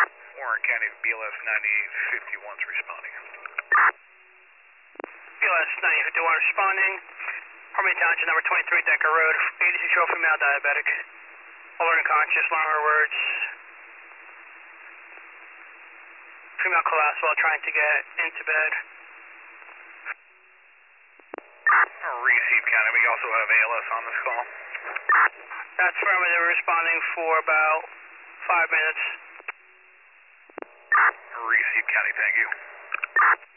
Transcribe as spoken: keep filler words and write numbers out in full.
Warren County B L S ninety-eight fifty-one's responding. B L S ninety-eight fifty-one responding. Harmony Township, number twenty-three, Decker Road, eighty-six-year-old female diabetic. Alert and conscious, longer words. Female collapsed while trying to get into bed. Receive County, we also have A L S on this call. That's affirmative, responding for about five minutes. Receive County, thank you.